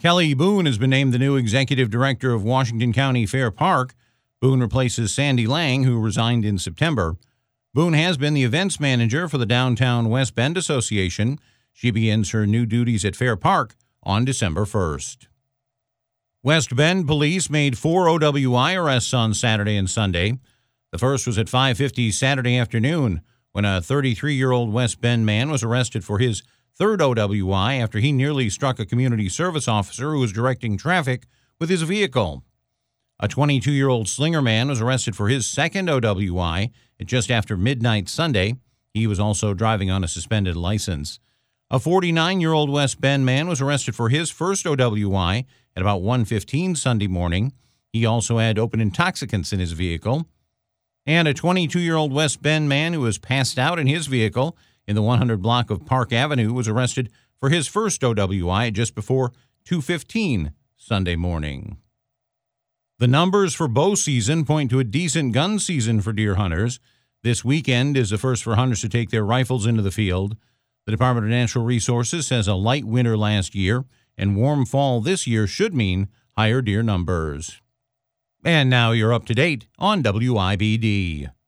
Kelly Boone has been named the new executive director of Washington County Fair Park. Boone replaces Sandy Lang, who resigned in September. Boone has been the events manager for the Downtown West Bend Association. She begins her new duties at Fair Park on December 1st. West Bend police made 4 OWI arrests on Saturday and Sunday. The first was at 5:50 Saturday afternoon when a 33-year-old West Bend man was arrested for his third OWI after he nearly struck a community service officer who was directing traffic with his vehicle. A 22-year-old Slinger man was arrested for his second OWI at just after midnight Sunday. He was also driving on a suspended license. A 49-year-old West Bend man was arrested for his first OWI at about 1:15 Sunday morning. He also had open intoxicants in his vehicle. And a 22-year-old West Bend man who was passed out in his vehicle in the 100 block of Park Avenue was arrested for his first OWI just before 2:15 Sunday morning. The numbers for bow season point to a decent gun season for deer hunters. This weekend is the first for hunters to take their rifles into the field. The Department of Natural Resources says a light winter last year and warm fall this year should mean higher deer numbers. And now you're up to date on WIBD.